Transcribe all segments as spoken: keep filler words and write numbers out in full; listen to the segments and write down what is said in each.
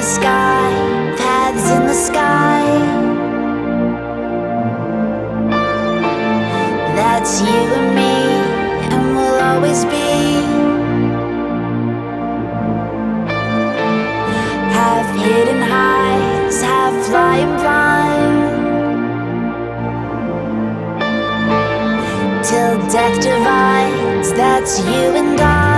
the sky, paths in the sky. That's you and me, and will always be. Half hidden highs, half flying blind, till death divides. That's you and I.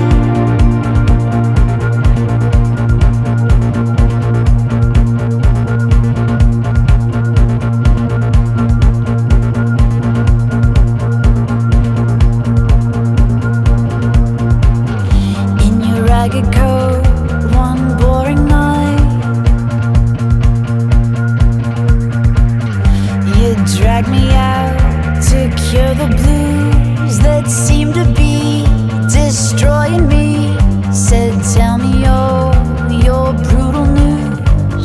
Ragged coat, one boring night, you dragged me out to cure the blues that seem to be destroying me. Said, tell me your, your brutal news.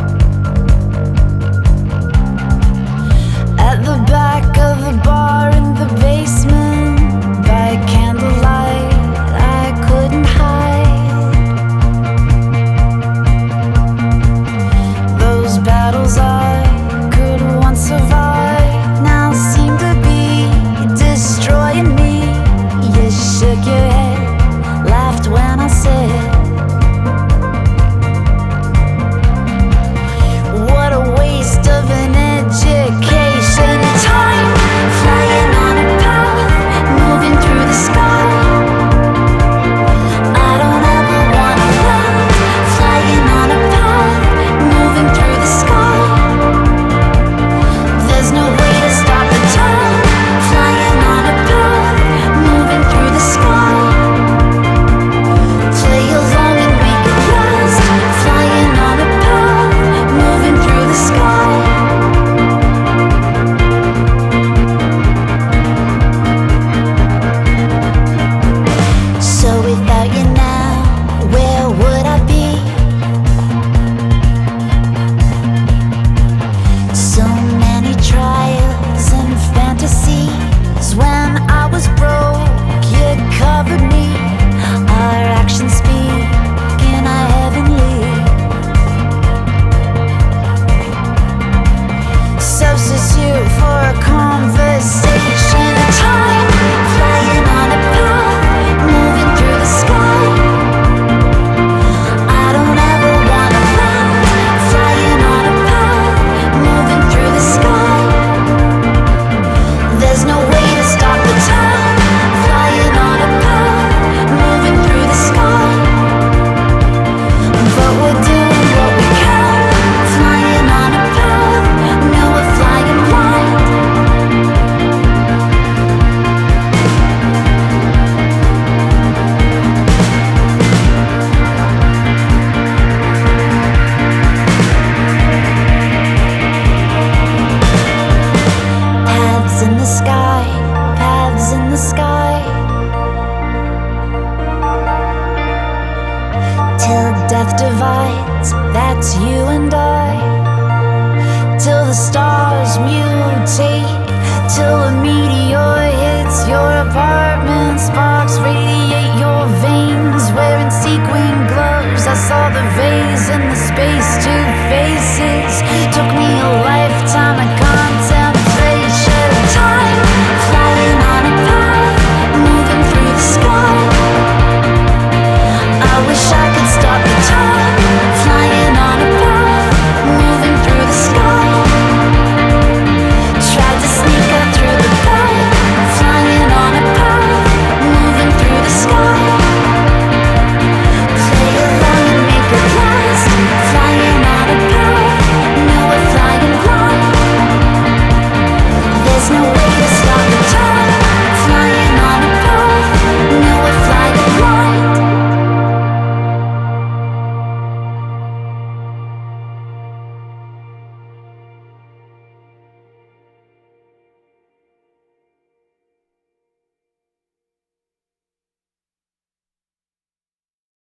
At the back of the bar in the basement, by candlelight, I couldn't hide. Battles I could once survive now seem to be destroying me. You shook your head, laughed when I said, what a waste of an education. Time flying on a path, moving through the sky. I don't ever wanna land, flying on a path, moving through the sky. There's no way to stop the time, flying on a path, moving through the sky. Play along and make it last, flying on a path, moving through the sky. So without you now, where would I be? So many trials and fantasies. When I was broke, you covered me. Our actions speak in a heavenly substitute for a conversation. Time flying on a path, moving through the sky. I don't ever wanna land, flying on a path, moving through the sky. There's no way to stop the time, flying on a path, moving through the sky. But we're doing what we can, flying on a path, now we're flying blind. Paths in the sky, paths in the sky, till death divides. That's you and I. Till the stars mutate, till a meteor hits your apartment. Sparks radiate your veins, wearing sequin gloves. I saw the vase in the space, two faces. Took me a lifetime. I